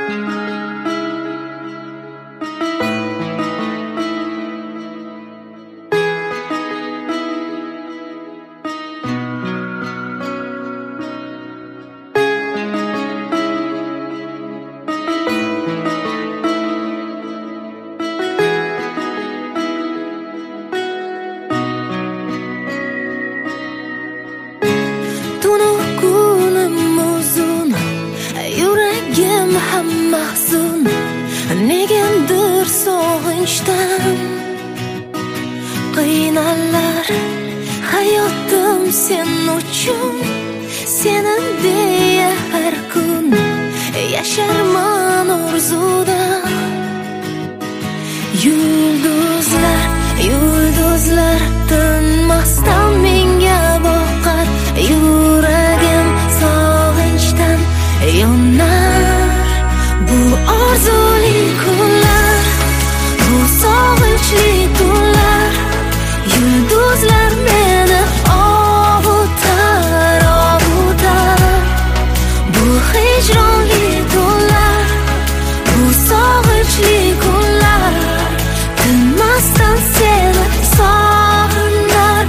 Ham mahzun negadir sog'inchdan qiynalar hayotim sen uchun seni deya har kun yasharman orzuda. Yulduzlar tinmasdan menga boqar, yuragim sog'inchdan yonar. Bu orzuli kunlar, bu sog'inchli tunlar, yulduzlar meni ovutar. Bu hijronli tunlar, bu sog'inchli kunlar, tinmasdan seni sog'inar.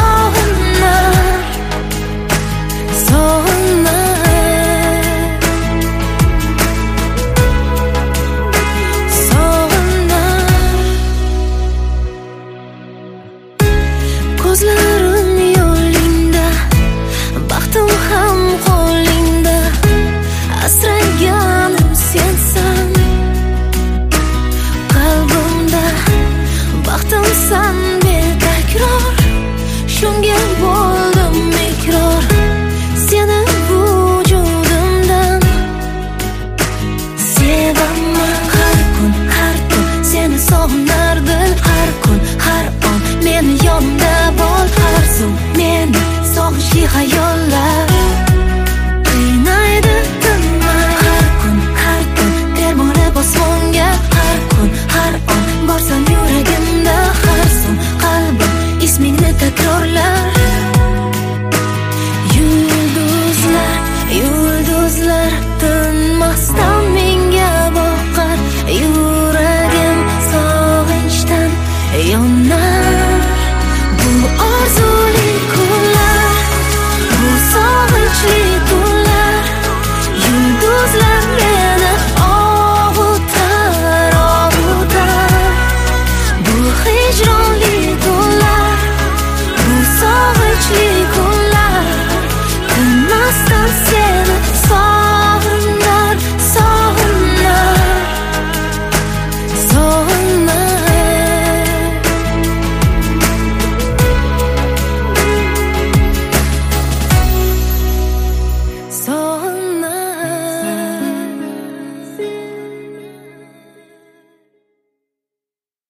Ko'zlarim yo'lingda, baxtim ham qo'lingda, asraganim sensan. Qalbimda baxtimsan betakror, shunga bo'ldim iqror. Seni vujudimdan sevaman. Har kun seni sog'inar dil, har kun har on meni yonimda bo'l. Har zum meni sog'inchli xayollar qiynaydi tinmay. Har kun termolib osmonga, har kun har on borsan yuragimda. Har zum qalbim ismingni takrorlar. Yulduzlar tinmasdan